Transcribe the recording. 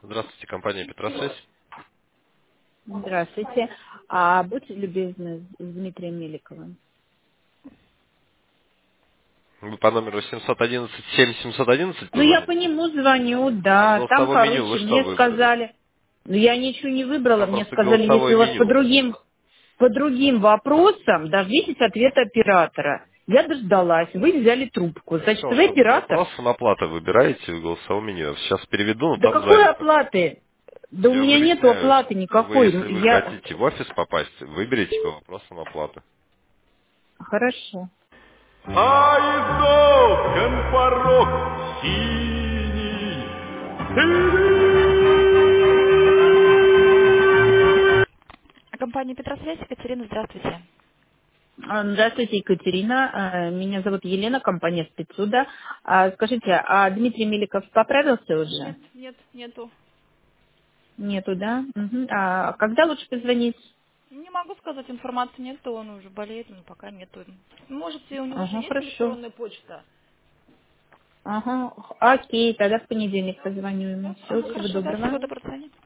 Здравствуйте, компания Петросвязь. Здравствуйте. А будьте любезны с Дмитрием Меликовым. Вы по номеру 711-7711 Ну, я по позвонили? нему звоню, А в да. Там, голосовом меню вы короче, что мне выбрали? сказали... Ну, я ничего не выбрала. Там Мне просто сказали, если голосовое у вас по меню. другим вопросам, дождитесь ответа оператора. Я дождалась. Вы взяли трубку. Значит, Что, вы что, оператор? вопрос самоплаты выбираете в голосовом меню. Я сейчас переведу, но Да там какой занято. оплаты? Да у Я меня нету выясняю. оплаты Вы, никакой. если вы Я... хотите в офис попасть, выберите по вопросам оплаты. Хорошо. А из окон порог синий. Компания Петросвязь, Екатерина, здравствуйте. Здравствуйте, Екатерина. Меня зовут Елена, компания «Спецсуда». Скажите, а Дмитрий Меликов поправился уже? Нету. Нету, да? Мгм. А когда лучше позвонить? Не могу сказать, информации нету, он уже болеет, но пока нету. Можете, у него же Ага, есть хорошо. электронная почта? Ага, окей, тогда в понедельник позвоню ему. Все, всего Хорошо, да, всего доброго. доброго. До свидания.